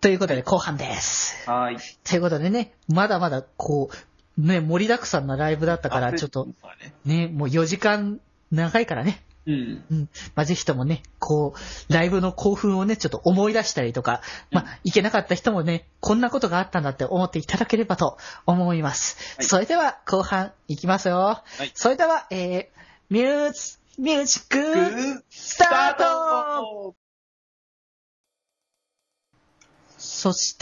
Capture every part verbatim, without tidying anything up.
ということで後半です。 はい。 ということでね、まだまだこう、ね、盛りだくさんなライブだったから、ちょっと、ね、もうよじかん長いからね。 うん。 うん。まあ、ぜひともね、こう、ライブの興奮をね、ちょっと思い出したりとか、まあ、いけなかった人もね、こんなことがあったんだって思っていただければと思います。はい、それでは、後半いきますよ。はい、それでは、えー、ミューズ、ミュージック、スタート！そして、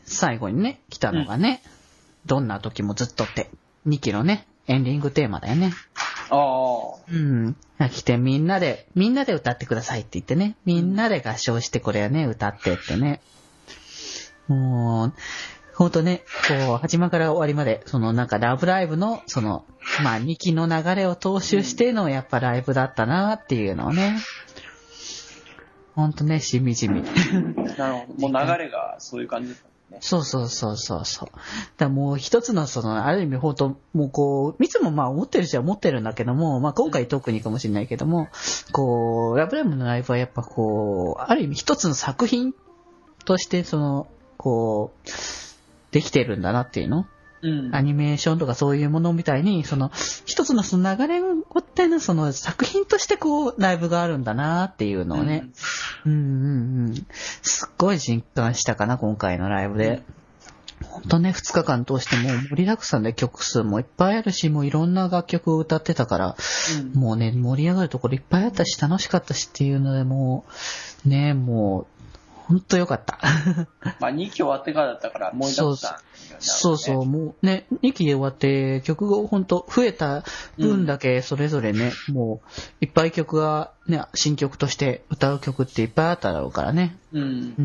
最後にね、来たのがね、うん、どんな時もずっとって、にきのね、エンディングテーマだよね。 ああ。 うん。来てみんなで、みんなで歌ってくださいって言ってね。みんなで合唱してこれはね、歌ってってね。もう、ほんとね、こう、始まりから終わりまで、そのなんかラブライブの、その、まあにきの流れを踏襲してのやっぱライブだったなっていうのをね。ほんとね、しみじみ。 なるほど。もう流れがそういう感じですかね。 そうそうそうそうそう。だからもう一つのその、ある意味ほんと、もうこう、いつもまあ思ってる人は思ってるんだけども、まあ今回特にかもしれないけども、こう、ラブライブのライブはやっぱこう、ある意味一つの作品としてその、こう、できてるんだなっていうの、うん、アニメーションとかそういうものみたいに、その、一つのその流れを追ってのその作品としてこう、ライブがあるんだなっていうのをね、うん、うんうんうん。すっごい実感したかな、今回のライブで。ほんとね、二日間通してもう盛りだくさんで曲数もいっぱいあるし、もういろんな楽曲を歌ってたから、うん、もうね、盛り上がるところいっぱいあったし、楽しかったしっていうので、もう、ね、もう、ほんとよかった。 まあにき終わってからだったから、もう一度、ね。 そうそう、もうね、にきで終わって曲がほんと増えた分だけそれぞれね、うん、もういっぱい曲がね、新曲として歌う曲っていっぱいあっただろうからね。うん。うんうんうん。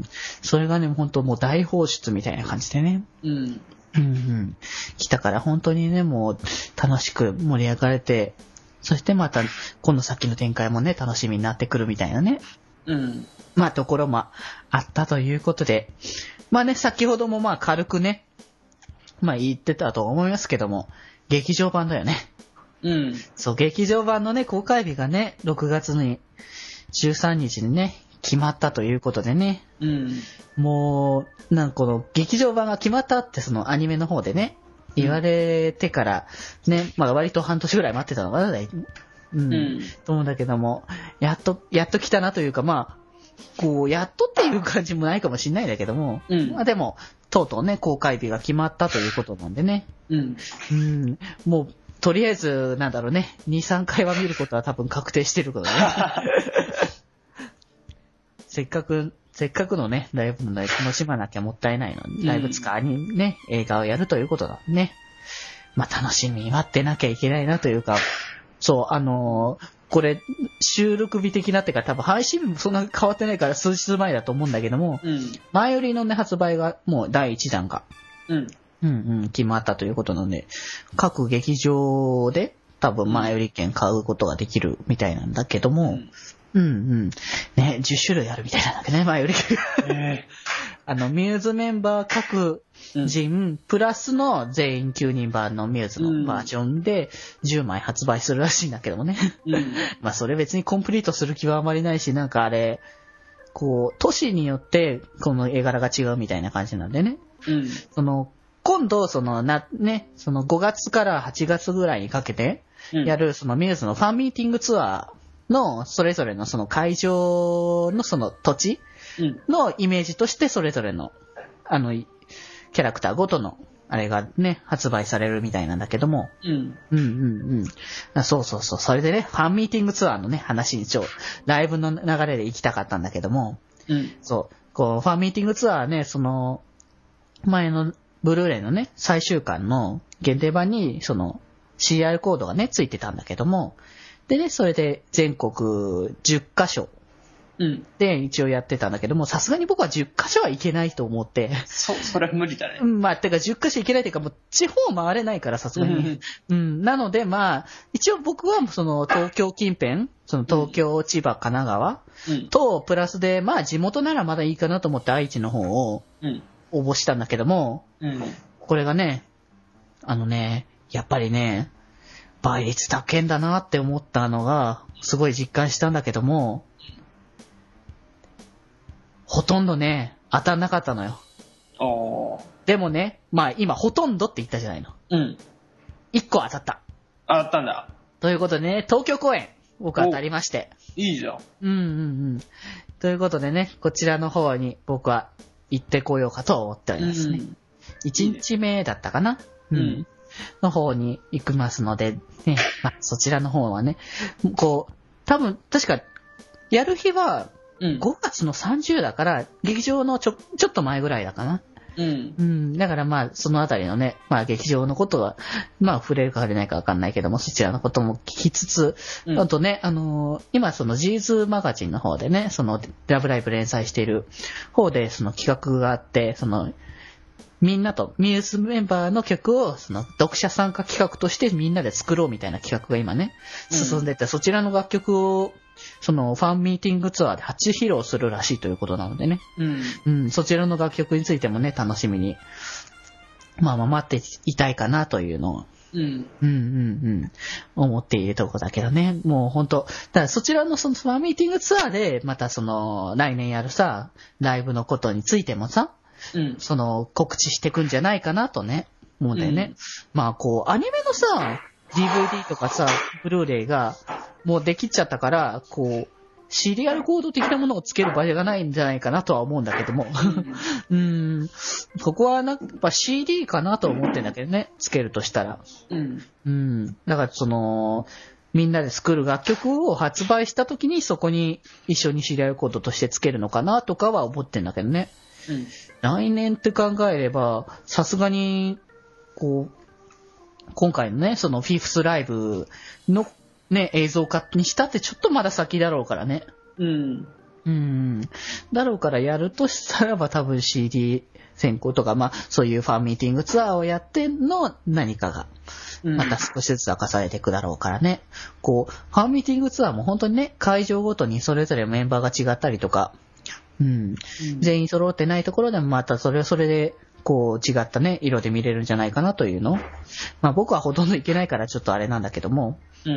それがね、ほんともう大放出みたいな感じでね。うん。うんうん。来たから本当にね、もう楽しく盛り上がれて、そしてまたこの先の展開もね、楽しみになってくるみたいなね。うん。まあところもあったということで、まあね、先ほどもまあ軽くね、まあ言ってたと思いますけども、劇場版だよね。うん。そう、劇場版のね、公開日がね、ろくがつにじゅうさんにちにね、決まったということでね。うん。もう、なんかこの劇場版が決まったってそのアニメの方でね、言われてからね、うん、まあ割と半年ぐらい待ってたのかな、うん。うん。と思うんだけども、やっと、やっと来たなというか、まあ、こう、やっとっていう感じもないかもしれないんだけども、うん、まあでも、とうとうね、公開日が決まったということなんでね。うん。うん。もう、とりあえず、なんだろうね、に、さんかいは見ることは多分確定してるからね。せっかく、せっかくのね、ライブのライブ楽しまなきゃもったいないのに、ライブ使いにね、映画をやるということだね。まあ楽しみに待ってなきゃいけないなというか、そう、あのー、これ、収録日的なってか多分配信日もそんな変わってないから数日前だと思うんだけども、うん、前よりのね、発売がもうだいいちだんが、うん、うんうん、決まったということなので、各劇場で多分前より券買うことができるみたいなんだけども、うん、うん、うん。ね、じゅっしゅるいあるみたいなんだけどね、前より券。えー、あの、ミューズメンバー各人、うん、プラスの全員きゅうにん版のミューズのバージョンでじゅうまい発売するらしいんだけどもね。うん、まあそれ別にコンプリートする気はあまりないし、なんかあれ、こう、都市によってこの絵柄が違うみたいな感じなんでね。うん、その、今度、そのな、ね、そのごがつからはちがつぐらいにかけてやるそのミューズのファンミーティングツアーのそれぞれのその会場のその土地のイメージとしてそれぞれの、あの、キャラクターごとの、あれがね、発売されるみたいなんだけども。うん。うんうんうん。そうそうそう。それでね、ファンミーティングツアーのね、話にちょ、ライブの流れで行きたかったんだけども。うん。そう。こう、ファンミーティングツアーね、その、前のブルーレイのね、最終巻の限定版に、その、シーアール コードがね、ついてたんだけども。でね、それで全国じゅっかしょ。うん。で、一応やってたんだけども、さすがに僕はじゅっかしょはいけないと思って。 そ、それは無理だね。 うん、まあ、てかじゅっかしょいけないっていうか、もう地方回れないからさすがに。うん。なので、まあ、一応僕はその東京近辺、その東京、千葉、神奈川、うん、と、プラスで、まあ地元ならまだいいかなと思って愛知の方を応募したんだけども、うん、これがね、あのね、やっぱりね、倍率高いんだなって思ったのが、すごい実感したんだけども、ほとんどね、 当たんなかったのよ。 おー。 でもね、まあ今ほとんどって言ったじゃないの。 うん。 いっこ当たった。 あったんだ。 ということでね、東京公演、僕当たりまして。 いいじゃん。 うんうんうん。ということでね、こちらの方に僕は行ってこようかと思っておりますね。うん、いちにちめだったかな、うん、うん。の方に行きますので、ね、まあ、そちらの方はね、こう、多分、確か、やる日は、ごがつのさんじゅうだから、劇場のちょ、ちょっと前ぐらいだかな。うん。うん。だからまあ、そのあたりのね、まあ劇場のことは、まあ触れるか触れないかわかんないけども、そちらのことも聞きつつ、うん、あとね、あのー、今そのジーズマガジンの方でね、そのラブライブ連載している方でその企画があって、その、みんなと、ミューズメンバーの曲を、その、読者参加企画としてみんなで作ろうみたいな企画が今ね、進んでて、うん、そちらの楽曲を、その、ファンミーティングツアーで初披露するらしいということなのでね。うん。うん、そちらの楽曲についてもね、楽しみに、まあまあ待っていたいかなというのを、うん。うんうんうん。思っているところだけどね。もうほんと、だからそちらのそのファンミーティングツアーで、またその、来年やるさ、ライブのことについてもさ、うん、その告知してくんじゃないかなとね、思うんだよね。うん、まあこう、アニメのさ、ディーブイディー とかさ、ブルーレイがもうできちゃったから、こう、シリアルコード的なものをつける場合がないんじゃないかなとは思うんだけども。うん、ここはなんか シーディー かなと思ってんだけどね、つけるとしたら。うん。うん。だからその、みんなで作る楽曲を発売した時にそこに一緒にシリアルコードとしてつけるのかなとかは思ってんだけどね。うん、来年って考えれば、さすがに、こう、今回のね、そのフィフスライブのね、映像化にしたってちょっとまだ先だろうからね。うん。うん。だろうからやるとしたらば多分 シーディー 先行とか、まあそういうファンミーティングツアーをやっての何かが、また少しずつ明かされていくだろうからね。こう、ファンミーティングツアーも本当にね、会場ごとにそれぞれメンバーが違ったりとか、うんうん、全員揃ってないところでもまたそれはそれでこう違ったね色で見れるんじゃないかなというの。まあ僕はほとんど行けないからちょっとあれなんだけども、うんうん、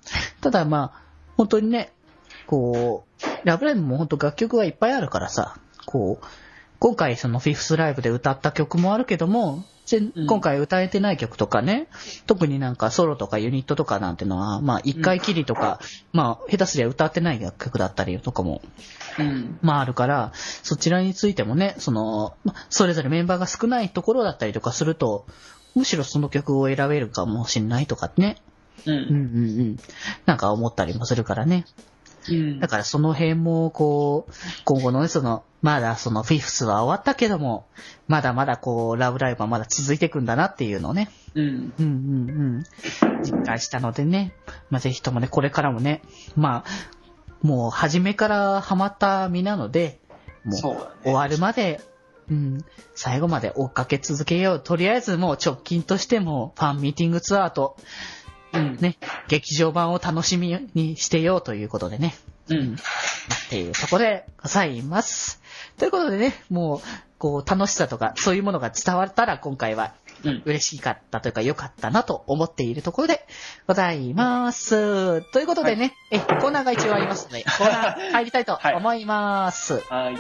ただまあ本当にねこうラブライブも本当楽曲がいっぱいあるからさ、こう今回そのフィフスライブで歌った曲もあるけども、今回歌えてない曲とかね、特になんかソロとかユニットとかなんてのは、まあ一回きりとか、うん、まあ下手すりゃ歌ってない曲だったりとかも、うん、まああるから、そちらについてもね、その、それぞれメンバーが少ないところだったりとかすると、むしろその曲を選べるかもしれないとかね、うん、うんうんうん、なんか思ったりもするからね。うん、だからその辺もこう今後のねそのまだそのフィフスは終わったけどもまだまだこうラブライブはまだ続いていくんだなっていうのをね、うん、うんうんうん実感したのでね、まあぜひともねこれからもねまあもう初めからハマった身なのでもう終わるまでうん、最後まで追っかけ続けよう。とりあえずもう直近としてもファンミーティングツアーとうんね、劇場版を楽しみにしてようということでね。うん。っていうところでございます。ということでね、もう、こう、楽しさとか、そういうものが伝わったら、今回は、嬉しかったというか、良かったなと思っているところでございます。ということでね、はい、え、コーナーが一応ありますので、コーナー入りたいと思います。はい。はい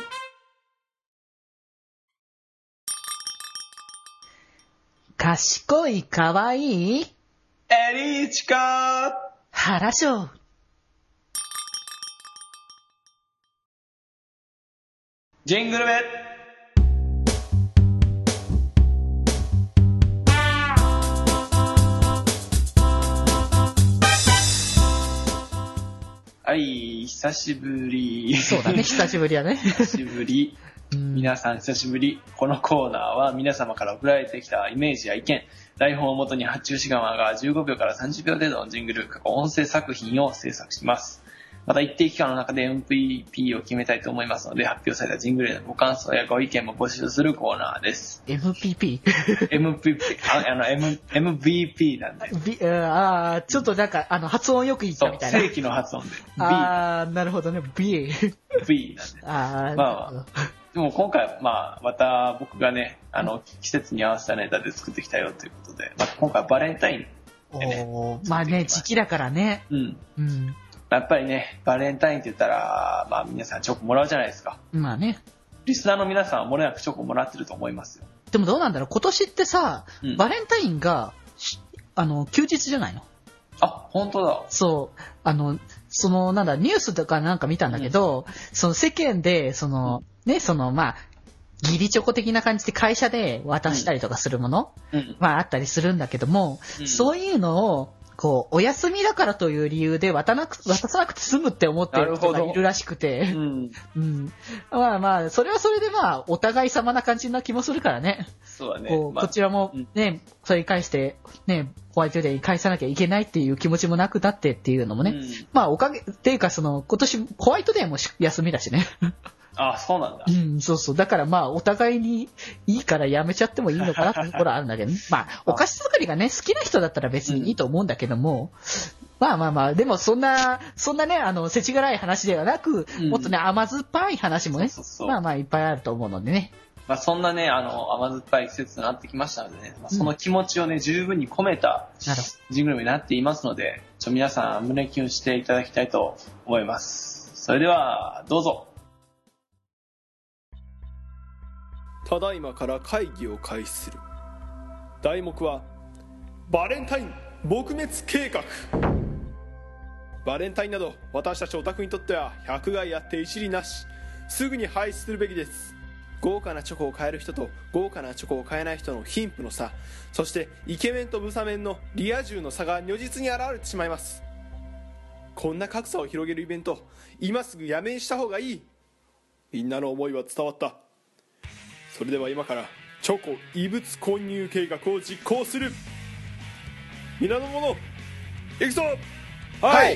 賢い、かわいい、 エリーチカ原章ジングルベはい、久しぶり。 そうだね、久しぶりやね。 久しぶり。皆さん久しぶり。このコーナーは皆様から送られてきたイメージや意見、台本をもとに発注し側がじゅうごびょうからさんじゅうびょう程度のジングル、過去音声作品を制作します。また一定期間の中で エムブイピー を決めたいと思いますので、発表されたジングルへのご感想やご意見も募集するコーナーです。 エムピーピー? エムピーピー、あの、M、エムビーピー なんで。 B、ああ、ちょっとなんか、あの、発音よく言ったみたいな。 正規の発音で。 ああ、なるほどね。B。 B なんで。 ああ、 まあ、でも今回、まあ、また僕がね、あの、季節に合わせたネタで作ってきたよということで、まあ、今回バレンタインでね。 おまあね、時期だからね。 うん。うん。やっぱりね、バレンタインって言ったら、まあ皆さんチョコもらうじゃないですか。 まあね。 リスナーの皆さんは漏れなくチョコもらってると思いますよ。 でもどうなんだろう、今年ってさ、うん、バレンタインが、あの、休日じゃないの？ あ、本当だ。 そう。あの、その、なんだ、ニュースとかなんか見たんだけど、うん、その世間で、その、うん、ね、その、まあ、義理チョコ的な感じで会社で渡したりとかするもの、うん、まああったりするんだけども、うん、そういうのを、こう、お休みだからという理由で渡なく、渡さなくて済むって思ってる人がいるらしくて。うん。うん。まあまあ、それはそれでまあ、お互い様な感じな気もするからね。 そうだね。 こう、まあ、こちらもね、うん、それに返して、ね、ホワイトデーに返さなきゃいけないっていう気持ちもなくなってっていうのもね。うん、まあ、おかげ、っていうかその、今年、ホワイトデーも休みだしね。 ああ、そうなんだ。 うん、そうそう。だからまあ、お互いにいいからやめちゃってもいいのかなってところはあるんだけどね。まあ、お菓子作りがね、好きな人だったら別にいいと思うんだけども、うん、まあまあまあ、でもそんな、そんなね、あの、世知辛い話ではなく、うん、もっとね、甘酸っぱい話もね、そうそうそう、まあまあいっぱいあると思うのでね。 まあそんなね、あの、甘酸っぱい季節となってきましたのでね、まあ、その気持ちをね、十分に込めたジングルになっていますので、ちょ皆さん胸キュンしていただきたいと思います。それでは、どうぞ。 ただいまから会議を開始する。題目はバレンタイン撲滅計画。バレンタインなど私たちオタクにとっては百害あって一利なし、すぐに廃止するべきです。豪華なチョコを買える人と豪華なチョコを買えない人の貧富の差、そしてイケメンとブサメンのリア充の差が如実に現れてしまいます。こんな格差を広げるイベント、今すぐやめにした方がいい。みんなの思いは伝わった。それでは今からチョコ異物混入計画を実行する。皆の者行くぞ。はい。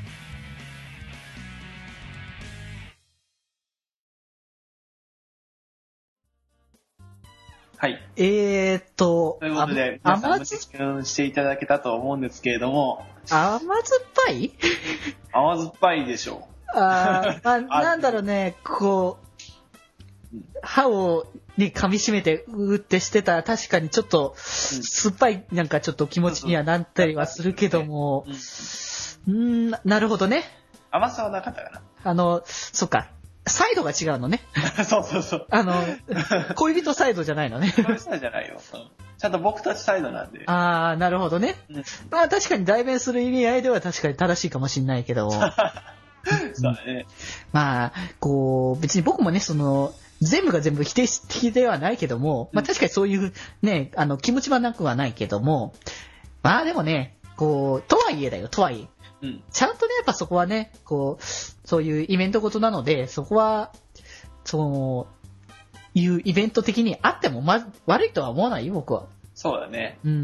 はい。 えーっと、 ということで、皆さん胸キュンしていただけたと思うんですけれども。 甘酸っぱい甘酸っぱいでしょう。 ああ、なんだろうね、こう、歯をね、噛み締めてうーってしてたら確かにちょっと酸っぱいなんかちょっと気持ちにはなったりはするけども、うん、なるほどね。 甘さはなかったかな。 あの、そっか。サイドが違うのね。 そうそうそう。 あの、恋人サイドじゃないのね。 恋人サイドじゃないよ。ちゃんと僕たちサイドなんで。 ああ、なるほどね。うん、まあ確かに代弁する意味合いでは確かに正しいかもしれないけど。 そうね。 まあ、こう、別に僕もね、その、全部が全部否定的ではないけども、まあ確かにそういうね、あの、気持ちはなくはないけども、まあでもね、こう、とはいえだよ、とはいえ。うん、ちゃんとね、やっぱそこはね、こう、そういうイベントごとなので、そこは、その、いうイベント的にあっても、ま、悪いとは思わないよ、僕は。 そうだね。 うん、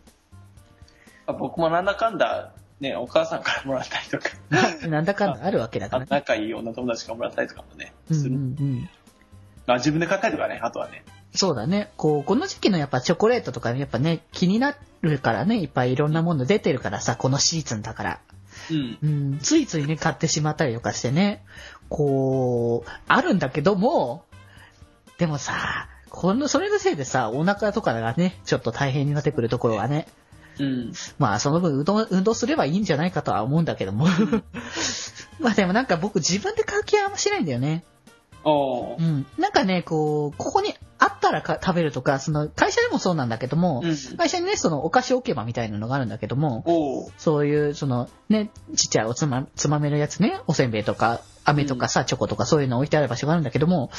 うん。僕もなんだかんだ、ね、お母さんからもらったりとか。 なんだかんだあるわけだから、ね。 仲いい女友達からもらったりとかもね、する。 うんうんうんまあ、自分で買ったりとかね、あとはね。 そうだね。こう、この時期のやっぱチョコレートとかやっぱね、気になるからね、いっぱいいろんなもの出てるからさ、このシーズンだから。うん。うん、ついついね、買ってしまったりとかしてね、こう、あるんだけども、でもさ、この、それのせいでさ、お腹とかがね、ちょっと大変になってくるところはね、うん。まあ、その分運動、運動すればいいんじゃないかとは思うんだけども。まあでもなんか僕自分で買う気はあんましないんだよね。 おうん、なんかね、こう、ここにあったらか食べるとか、その会社でもそうなんだけども、うん、会社にね、そのお菓子置け場みたいなのがあるんだけども、そういう、そのね、ちっちゃいおつま、つまめるやつね、おせんべいとか、飴とかさ、うん、チョコとかそういうの置いてある場所があるんだけども、うん、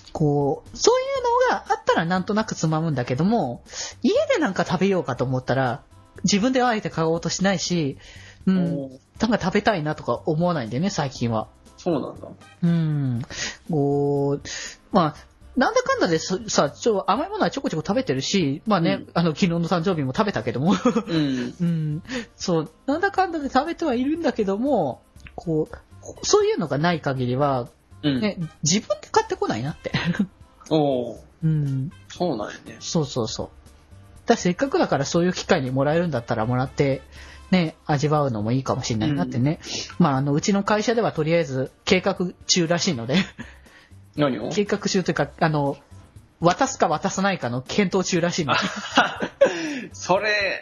こう、そういうのがあったらなんとなくつまむんだけども、家でなんか食べようかと思ったら、自分であえて買おうとしないし、うん、なんか食べたいなとか思わないんだよね、最近は。 そうなんだ。 うん。こう、まあ、なんだかんだでさ、ちょ甘いものはちょこちょこ食べてるし、まあね、うん、あの、昨日の誕生日も食べたけども、うん、うん。そう、なんだかんだで食べてはいるんだけども、こう、そういうのがない限りは、うん、ね、自分で買ってこないなって。 おー。 うん。 そうなんやね。 そうそうそう。だせっかくだからそういう機会にもらえるんだったらもらって、ね、味わうのもいいかもしれないなってね。うん、まあ、あの、うちの会社ではとりあえず計画中らしいので。 何を？ 計画中というか、あの、渡すか渡さないかの検討中らしいので。 それ、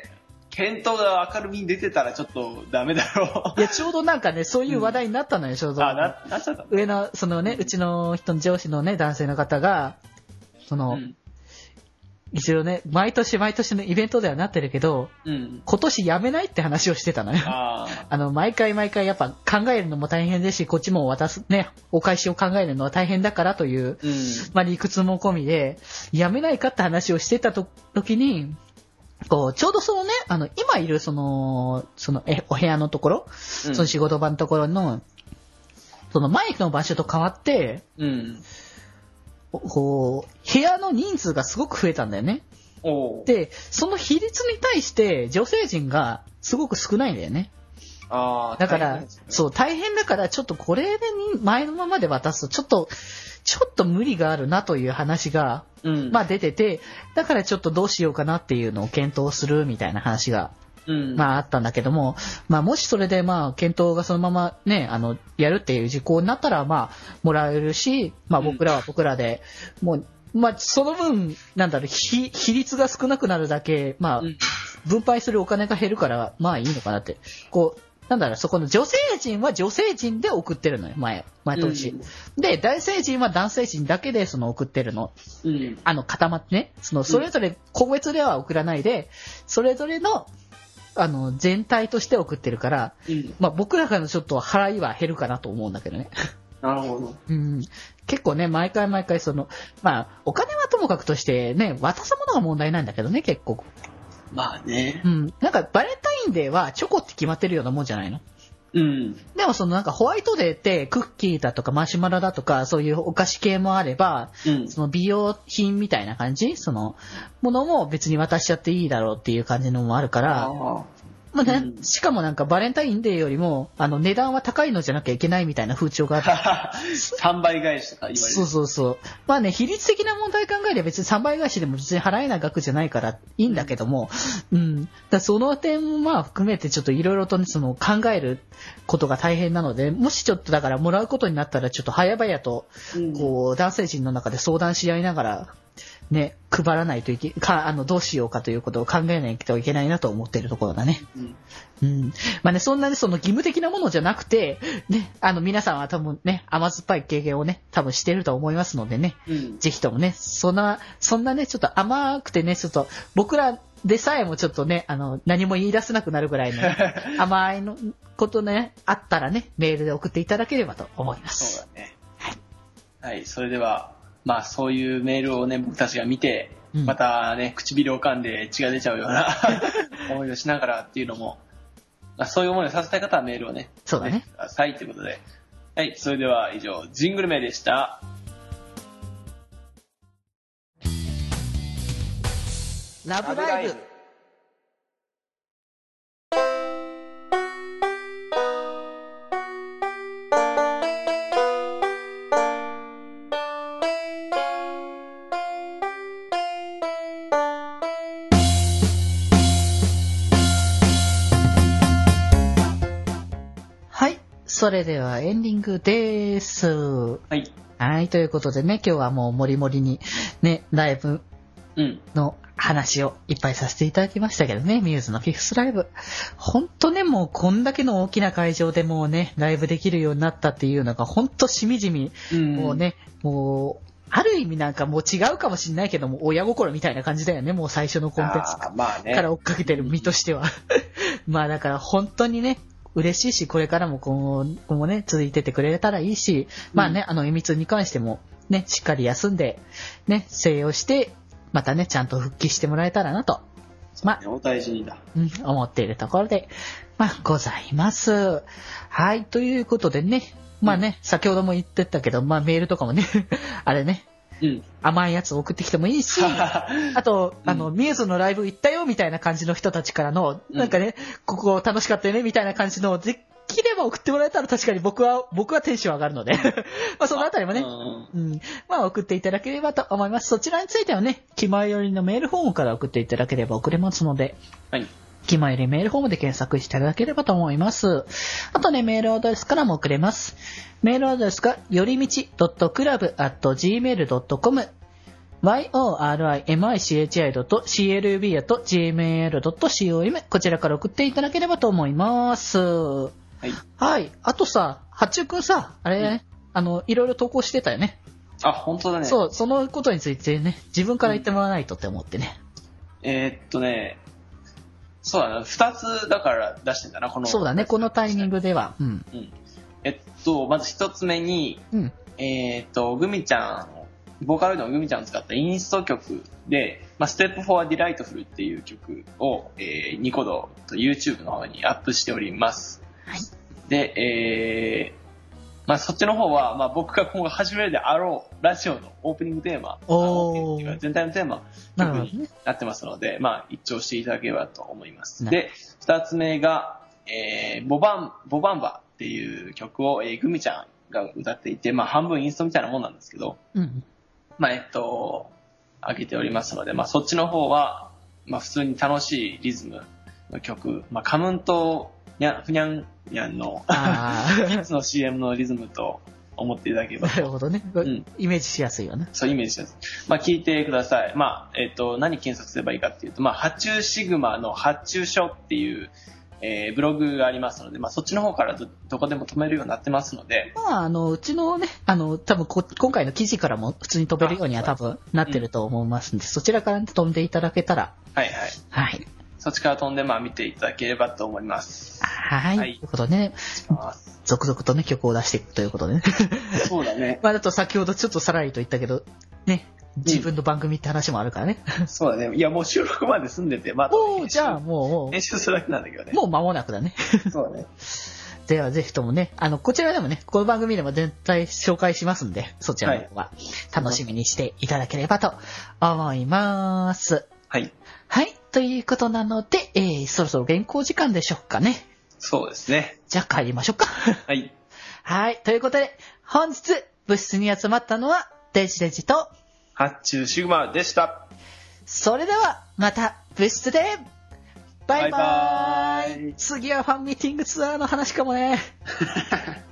ケントが明るみに出てたらちょっとダメだろいや、ちょうどなんかね、そういう話題になったのよ、ちょうど。 あ、な、なっちゃった。 上の、そのね、うちの人の上司のね、男性の方が、その、 うん一応ね、毎年毎年のイベントではなってるけど、 うん、 今年辞めないって話をしてたのよ。 ああの、毎回毎回やっぱ考えるのも大変ですし、こっちも渡す、ね、お返しを考えるのは大変だからという、 うん、 まあ理屈も込みで、辞めないかって話をしてたと時に、こう、ちょうどそのね、あの、今いるその、その、え、お部屋のところ、 うん、 その仕事場のところの、その前の場所と変わって、 うん、 こう、部屋の人数がすごく増えたんだよね。 おで、その比率に対して女性陣がすごく少ないんだよね。 あだから、 ね、 そう、大変だから、ちょっとこれで前のままで渡すと、ちょっと、ちょっと無理があるなという話が、 うん、 まあ出てて、だからちょっとどうしようかなっていうのを検討するみたいな話が、 うん、 まああったんだけども、まあもしそれでまあ検討がそのままね、あの、やるっていう事項になったら、まあ、もらえるし、まあ僕らは僕らで、もう、まあその分、なんだろう、比、比率が少なくなるだけ、まあ、分配するお金が減るから、まあいいのかなって。こう、なんだろう、そこの女性陣は女性陣で送ってるのよ、前、毎年。うん、で、男性陣は男性陣だけでその送ってるの。 うん、 あの、固まってね、その、それぞれ個別では送らないで、それぞれの、あの、全体として送ってるから、うん、まあ僕らからのちょっと払いは減るかなと思うんだけどね。 なるほど。 うん。結構ね、毎回毎回その、まあ、お金はともかくとしてね、渡すものが問題なんだけどね、結構。 まあね。 うん。なんかバレンタインデーはチョコって決まってるようなもんじゃないの？ うん。 でもそのなんかホワイトデーってクッキーだとかマシュマロだとかそういうお菓子系もあれば、うん、その美容品みたいな感じそのものも別に渡しちゃっていいだろうっていう感じのもあるから、まあね、うん、しかもなんかバレンタインデーよりもあの値段は高いのじゃなきゃいけないみたいな風潮があってさんばい返しとか言われる。 そうそうそう。まあね、比率的な問題考えれば別にさんばい返しでも別に払えない額じゃないからいいんだけども、うん。うん、だその点もまあ含めてちょっといろいろとね、その考えることが大変なので、もしちょっとだからもらうことになったらちょっと早々と、こう、男性陣の中で相談し合いながら、ね、配らないといけ、か、あの、どうしようかということを考えないといけないなと思っているところだね。うん。うん。まあね、そんなにその義務的なものじゃなくて、ね、あの、皆さんは多分ね、甘酸っぱい経験をね、多分していると思いますのでね、うん、ぜひともね、そんな、そんなね、ちょっと甘くてね、ちょっと、僕らでさえもちょっとね、あの、何も言い出せなくなるぐらいの甘いのことね、あったらね、メールで送っていただければと思います。 そうだね。はい。はい、それでは、まあそういうメールをね、僕たちが見て、うん、またね、唇を噛んで血が出ちゃうような思いをしながらっていうのも、まあ、そういう思いをさせたい方はメールをね、 そうだね。 くださいということで。はい、それでは以上、ジングルメでした。 ラブライブ。それではエンディングです。 はい。 はい、ということでね、今日はもうもりもりにね、ライブの話をいっぱいさせていただきましたけどね、ミューズのフィフスライブ。ほんとね、もうこんだけの大きな会場でもうね、ライブできるようになったっていうのがほんとしみじみ、うん、もうね、もう、ある意味なんかもう違うかもしれないけども、親心みたいな感じだよね、もう最初のコンテンツから追っかけてる身としては。まあだから本当にね、嬉しいし、これからも今後もね、続いててくれたらいいし、まあね、あの、えみつに関しても、ね、しっかり休んで、ね、静養して、またね、ちゃんと復帰してもらえたらなと、まあ、 お大事にだ。 うん、思っているところで、まあ、ございます。はい、ということでね、まあね、うん、先ほども言ってたけど、まあ、メールとかもね、あれね、うん、甘いやつを送ってきてもいいし、あと、うん、あの、ミューズのライブ行ったよみたいな感じの人たちからの、うん、なんかね、ここ楽しかったよねみたいな感じの、できれば送ってもらえたら確かに僕は、僕はテンション上がるので、まあそのあたりもね、うん、まあ送っていただければと思います。そちらについてはね、気前よりのメールフォームから送っていただければ送れますので、はい。気前よりメールフォームで検索していただければと思います。あとね、メールアドレスからも送れます。メールアドレスが、よりみち .club アット ジーメール ドットコム。 ワイオーアールアイエムアイシーエイチアイドットシーエルビー アットジーメールドットコム こちらから送っていただければと思います。 はい。 はい。あとさ、八中くんさ、あれ、うん、あの、いろいろ投稿してたよね。 あ、本当だね。 そう、そのことについてね、自分から言ってもらわないとって思ってね。 うん、えー、っとね、そうだな、二つだから出してんだな、この。 そうだね、このタイミングでは。うん。 うん、えっと、まず一つ目に、うん、えー、っと、グミちゃん、ボーカロイドのグミちゃんを使ったインスト曲で、まあ、ステップフォーディライトフルっていう曲を、えー、ニコ動と YouTube の方にアップしております。はい。で、えー、まあ、そっちの方は、まあ、僕が今後始めるであろうラジオのオープニングテーマ、 おー全体のテーマ曲になってますので、まあ、一聴していただければと思います。で、二つ目が、えー、ボバン、ボバンバっていう曲を、えー、グミちゃんが歌っていて、まあ、半分インストみたいなもんなんですけど、うん、まあ、えっと、上げておりますので、まあ、そっちの方は、まあ、普通に楽しいリズムの曲、まあ、カムンとにゃふにゃんにゃんのいつの シーエム のリズムと思っていただければ。 なるほどね、うん。イメージしやすいよね。 そう、イメージしやすい。まあ、聞いてください。まあ、えっと、何検索すればいいかっていうと、まあ、発注シグマの発注書っていう、えー、ブログがありますので、まあ、そっちの方から ど, どこでも飛べるようになってますので。 まあ、あの、うちのね、あの、多分こ、今回の記事からも普通に飛べるようには多分なってると思いますんで、うん、そちらから飛んでいただけたら。 はいはい。 はい。 そっちから飛んで、まあ、見ていただければと思います。 はい。はい、ということでね、続々とね、曲を出していくということでね。 そうだね。 まあ、だと先ほどちょっとさらりと言ったけど、ね、自分の番組って話もあるからね。 うん、そうだね。いや、もう収録まで済んでて、まあ、 おじゃあもう、 編集するだけなんだけどね。 もう間もなくだね。 そうだね。 では、ぜひともね、あの、こちらでもね、この番組でも全体紹介しますんで、そちらの方は楽しみにしていただければと思います。 はい。 はい。ということなので、えー、そろそろ原稿時間でしょうかね。 そうですね。 じゃあ帰りましょうか。 はい。 はい。ということで、本日、部室に集まったのは、デジデジと、 発注シグマでした。 それでは、また、部室で、バイバーイ。 バイバーイ。 次はファンミーティングツアーの話かもね。